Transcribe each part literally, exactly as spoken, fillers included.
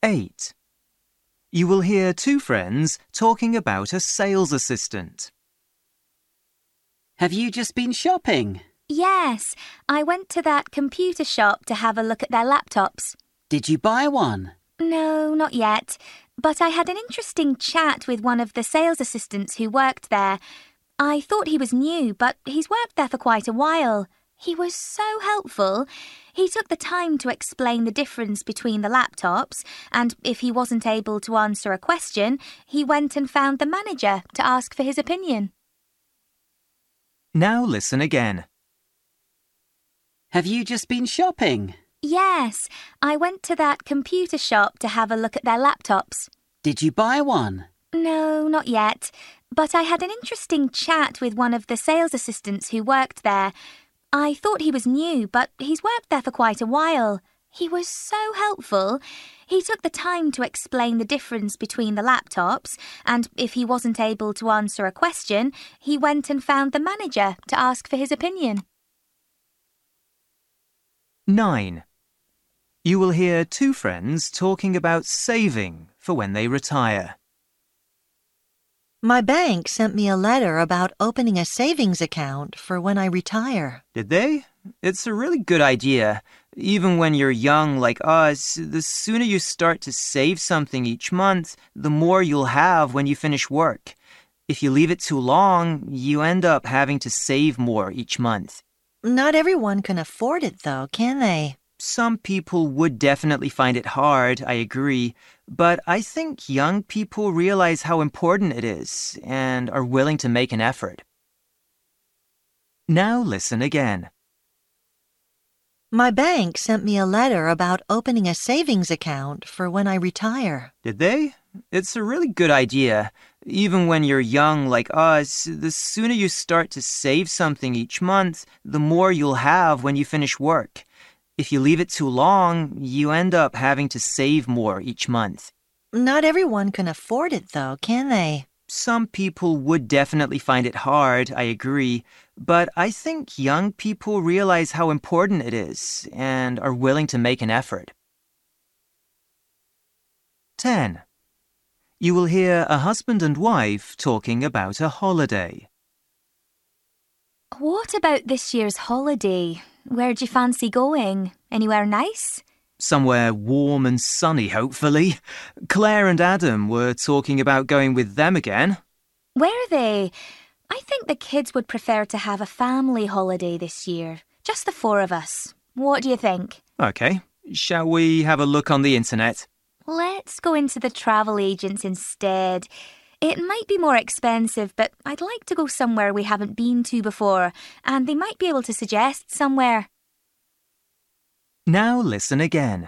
eight. You will hear two friends talking about a sales assistant. Have you just been shopping? Yes, I went to that computer shop to have a look at their laptops. Did you buy one? No, not yet. But I had an interesting chat with one of the sales assistants who worked there. I thought he was new, but he's worked there for quite a while. He was so helpful. He took the time to explain the difference between the laptops, and if he wasn't able to answer a question, he went and found the manager to ask for his opinion. Now listen again. Have you just been shopping? Yes, I went to that computer shop to have a look at their laptops. Did you buy one? No, not yet. But I had an interesting chat with one of the sales assistants who worked there. I thought he was new, but he's worked there for quite a while. He was so helpful. He took the time to explain the difference between the laptops, and if he wasn't able to answer a question, he went and found the manager to ask for his opinion. nine. You will hear two friends talking about saving for when they retire. My bank sent me a letter about opening a savings account for when I retire. Did they? It's a really good idea. Even when you're young like us, the sooner you start to save something each month, the more you'll have when you finish work. If you leave it too long, you end up having to save more each month. Not everyone can afford it, though, can they? Some people would definitely find it hard, I agree, but I think young people realize how important it is and are willing to make an effort. Now listen again. My bank sent me a letter about opening a savings account for when I retire. Did they? It's a really good idea. Even when you're young like us, the sooner you start to save something each month, the more you'll have when you finish work. If you leave it too long, you end up having to save more each month. Not everyone can afford it, though, can they? Some people would definitely find it hard, I agree, but I think young people realize how important it is and are willing to make an effort. ten. You will hear a husband and wife talking about a holiday. What about this year's holiday? Where'd you fancy going? Anywhere nice? Somewhere warm and sunny, hopefully. Claire and Adam were talking about going with them again. Where are they? I think the kids would prefer to have a family holiday this year. Just the four of us. What do you think? Okay. Shall we have a look on the internet? Let's go into the travel agents instead. It might be more expensive, but I'd like to go somewhere we haven't been to before, and they might be able to suggest somewhere. Now listen again.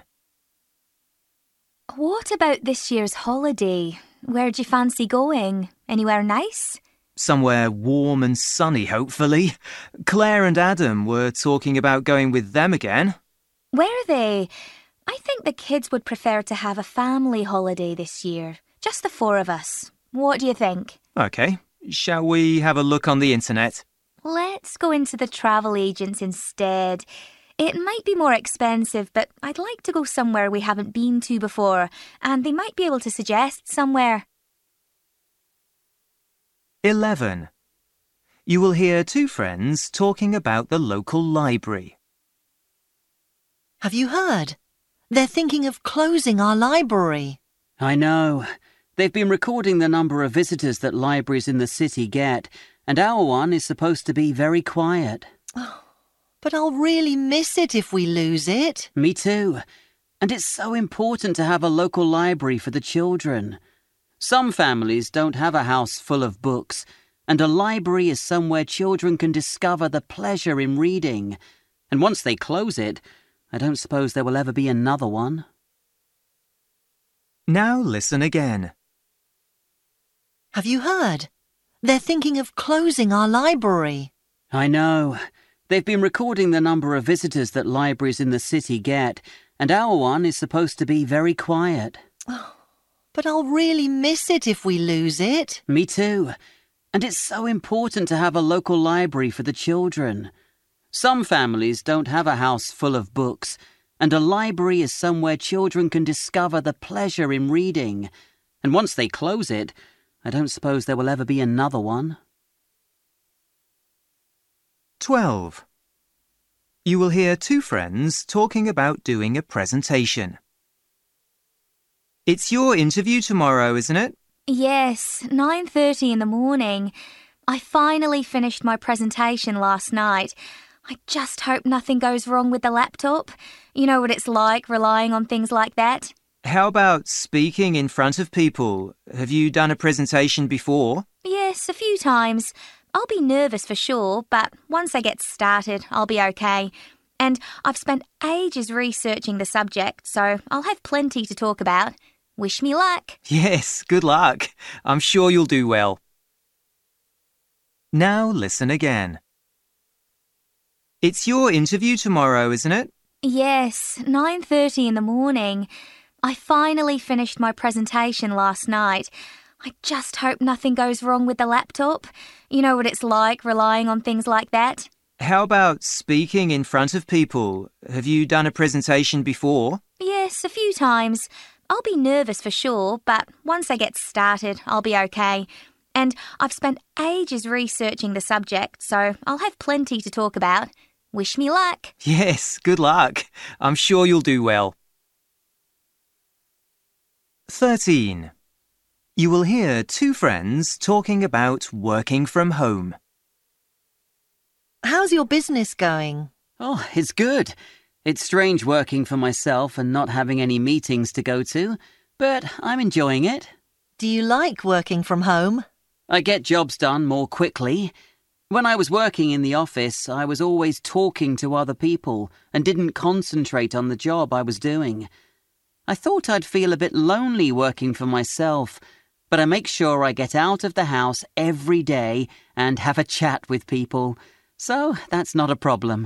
What about this year's holiday? Where'd you fancy going? Anywhere nice? Somewhere warm and sunny, hopefully. Claire and Adam were talking about going with them again. Where are they? I think the kids would prefer to have a family holiday this year. Just the four of us. What do you think? Okay. Shall we have a look on the internet? Let's go into the travel agents instead. It might be more expensive, but I'd like to go somewhere we haven't been to before, and they might be able to suggest somewhere. eleven. You will hear two friends talking about the local library. Have you heard? They're thinking of closing our library. I know. They've been recording the number of visitors that libraries in the city get, and our one is supposed to be very quiet. Oh, but I'll really miss it if we lose it. Me too. And it's so important to have a local library for the children. Some families don't have a house full of books, and a library is somewhere children can discover the pleasure in reading. And once they close it, I don't suppose there will ever be another one. Now listen again. Have you heard? They're thinking of closing our library. I know. They've been recording the number of visitors that libraries in the city get, and our one is supposed to be very quiet. Oh, but I'll really miss it if we lose it. Me too. And it's so important to have a local library for the children. Some families don't have a house full of books, And a library is somewhere children can discover the pleasure in reading. And once they close it, I don't suppose there will ever be another one. twelve. You will hear two friends talking about doing a presentation. It's your interview tomorrow, isn't it? Yes, nine thirty in the morning. I finally finished my presentation last night. I just hope nothing goes wrong with the laptop. You know what it's like relying on things like that. How about speaking in front of people? Have you done a presentation before? Yes, a few times. I'll be nervous for sure, but once I get started, I'll be okay. And I've spent ages researching the subject, so I'll have plenty to talk about. Wish me luck. Yes, good luck. I'm sure you'll do well. Now listen again. It's your interview tomorrow, isn't it? Yes, nine thirty in the morning. I finally finished my presentation last night. I just hope nothing goes wrong with the laptop. You know what it's like relying on things like that. How about speaking in front of people? Have you done a presentation before? Yes, a few times. I'll be nervous for sure, but once I get started, I'll be okay. And I've spent ages researching the subject, so I'll have plenty to talk about. Wish me luck. Yes, good luck. I'm sure you'll do well. thirteen. You will hear two friends talking about working from home. How's your business going? Oh, it's good. It's strange working for myself and not having any meetings to go to, but I'm enjoying it. Do you like working from home? I get jobs done more quickly. When I was working in the office, I was always talking to other people and didn't concentrate on the job I was doing. I thought I'd feel a bit lonely working for myself, but I make sure I get out of the house every day and have a chat with people, so that's not a problem.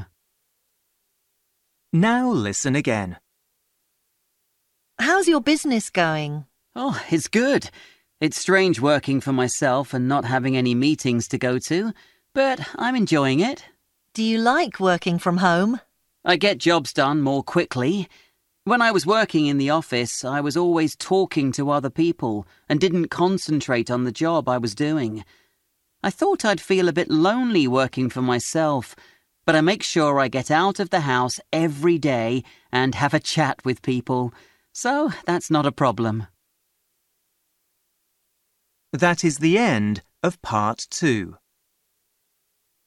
Now listen again. How's your business going? Oh, it's good. It's strange working for myself and not having any meetings to go to, but I'm enjoying it. Do you like working from home? I get jobs done more quickly. When I was working in the office, I was always talking to other people and didn't concentrate on the job I was doing. I thought I'd feel a bit lonely working for myself, but I make sure I get out of the house every day and have a chat with people, so that's not a problem. That is the end of part two.